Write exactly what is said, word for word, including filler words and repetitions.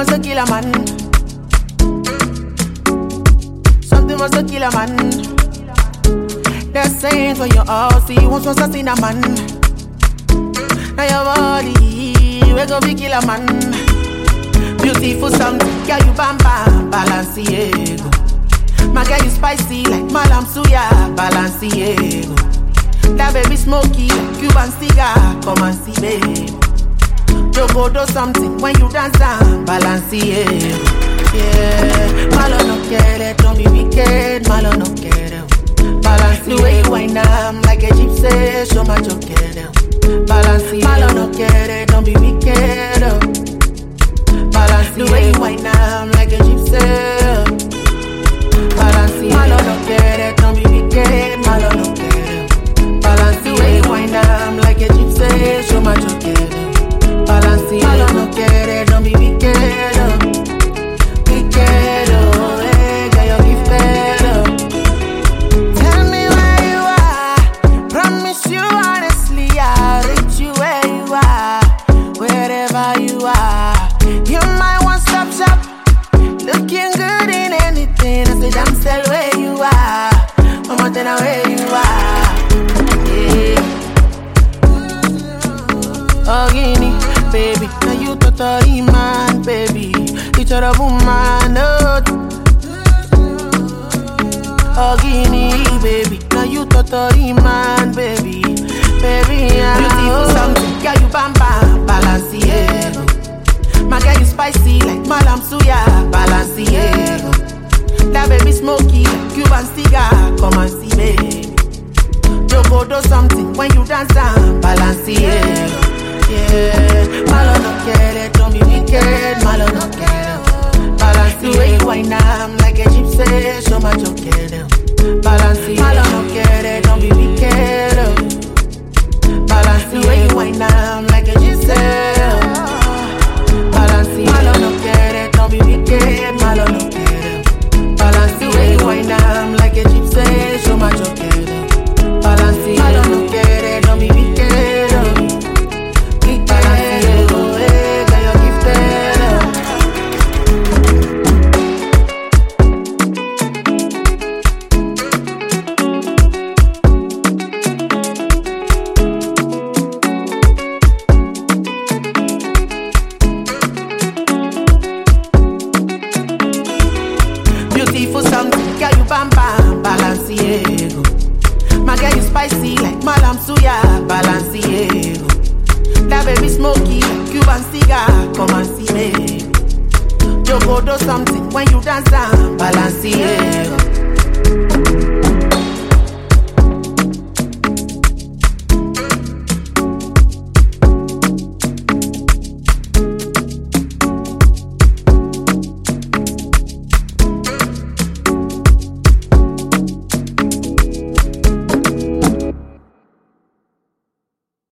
must to kill a man. Something must to kill a man. They're saying for your house, he wants to see a man. Now your body, we go be kill a man. Beautiful something, girl you bam bam, Balenciaga. My girl you spicy like Malam Suya, Balenciaga. That baby smoky like Cuban cigar, come and see baby. You go do something when you dance down, Balenciaga. Yeah, malo no quiere, don't be wicked, malo no quiere. Balenciaga, the way you wind up like a gypsy, show my joke, Balenciaga, malo no quiere, don't be wicked. Balenciaga, the way you wind up like a gypsy. Balenciaga, malo no quiere, don't be wicked, malo no quiere. Balenciaga, the way you wind up like a gypsy, show my joke, Balenciaga, malo no quiere, don't be wicked. Wicked, oh, hey, girl, you're gifted, oh. Tell me where you are. Promise you honestly, I'll reach you where you are. Wherever you are. You're my one-stop shop. Looking good in anything. I said, I'm still where you are. I'm more than where you are. Yeah. Oh, Guinea, baby. Now you totally man, baby. Each other woman, oh. Oh, Guinea, baby. Now you totally man, baby. Baby, yeah. Beautiful something, girl, you bam bam, Balenciaga. My girl, you spicy like Malam Suya, Balenciaga. That baby smoky like Cuban cigar, come and see baby. You go do something when you dance down, Balenciaga. Yeah, malo no quiere, don't be wicked, malo no quiere. Balenciaga, the way you wind up like a gypsy, show my joke, Balenciaga, malo no quiere, don't be wicked. Balenciaga, the way you wind up like a gypsy. Balenciaga, malo no quiere, don't be wicked, malo no quiere. Balenciaga, the way you wind up like a gypsy, show my joke, Balenciaga, malo no quiere, don't be wicked. Beautiful something, girl you bam bam, Balenciaga. My girl you spicy like Malam Suya, Balenciaga. That baby smoky like Cuban cigar, come and see me. You go do something when you dance down, Balenciaga.